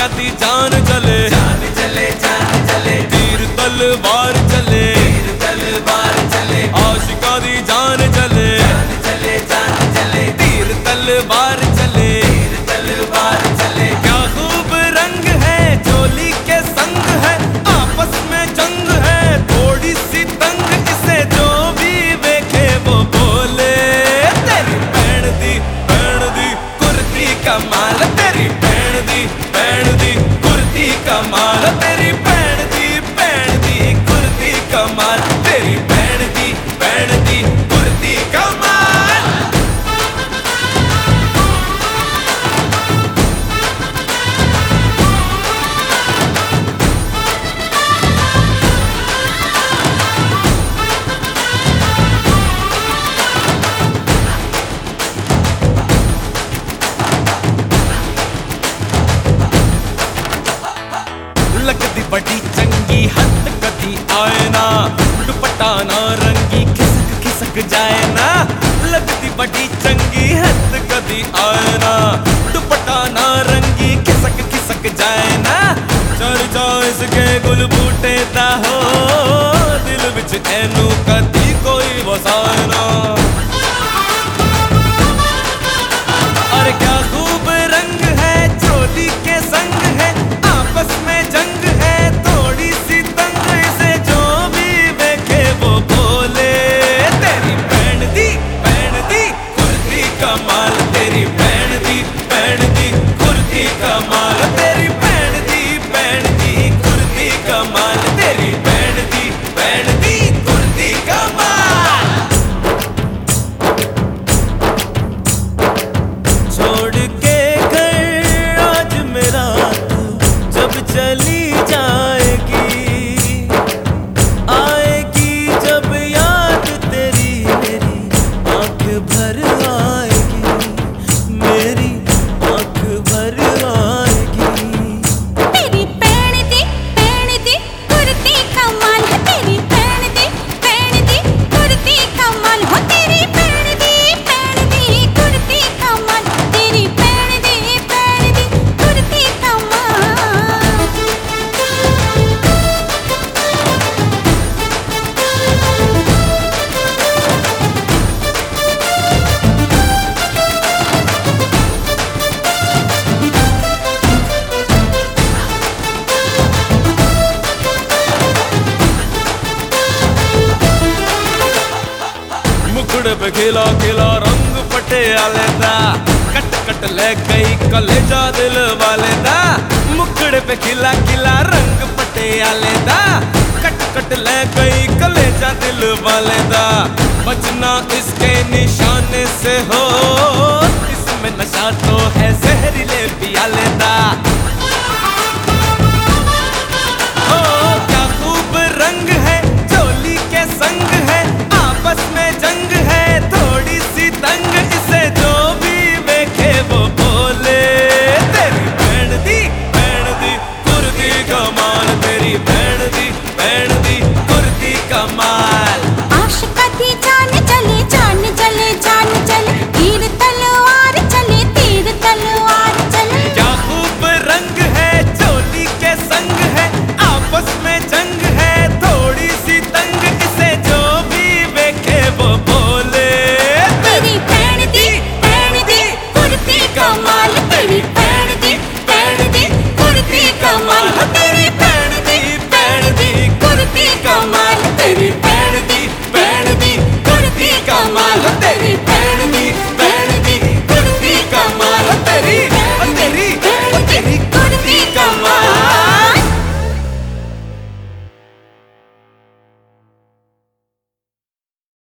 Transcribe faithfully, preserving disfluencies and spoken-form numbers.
दी जान चले, जान चले जान चले, तीर तलवार चले, तीर तलवार चले, आशिका दी जान चले, जान चले जान चले, तीर तलवार चले, तीर तलवार चले। क्या खूब रंग है चोली के संग है, आपस में जंग है थोड़ी सी तंग, इसे जो भी देखे वो बोले तेरी भैन दी भैन दी कुर्ती कमाल, तेरी भैन दी भैन दी कुर्ती कमाल, तेरी भैन दी भैन दी कुर्ती कमाल, तेरी भैन दी भैन दी कुर्ती कमाल। लगदी बड़ी चंगी हद कदी आए ना, दुपट्टा ना रंगी खिसक खिसक जाए ना, लगदी बड़ी चंगी हद कदी आए ना, दुपट्टा ना रंगी खिसक खिसक जाए ना, चर्चा इसके गुल बूटे दा हो, दिल विच एनू कदी कोई वसाए ना। और क्या खूब रंग है चोली के संग है, आपस में जंग है थोड़ी सी तंग, इसे जो भी देखे वो बोले तेरी भैन दी भैन दी कुर्ती कमाल, तेरी भैन दी भैन दी कुर्ती कमाल, तेरी भैन दी भैन दी कुर्ती कमाल, तेरी भैन दी भैन दी कुर्ती कमाल। छोड़ के घर आज मेरा तू जब चली जाएगी, आएगी जब याद तेरी मेरी आंख भर आएगी, मेरी आंख भर आएगी। तेरी भैन दी भैन दी कुर्ती कमाल है, तेरी भैन दी भैन दी कुर्ती कमाल हो, तेरी भैन दी भैन दी कुर्ती कमाल, तेरी भैन दी भैन दी कुर्ती कमाल। मुखड़े पे खिला खिला रंग पटियाले दा, कट कट ले गई कलेजा दिल वाले दा, मुखड़े पे खिला खिला रंग पटियाले दा, कट कट ले गई कलेजा दिल वाले दा, बचना इसके निशाने से हो, इसमें नशा तो है जहरीले पियाले दा।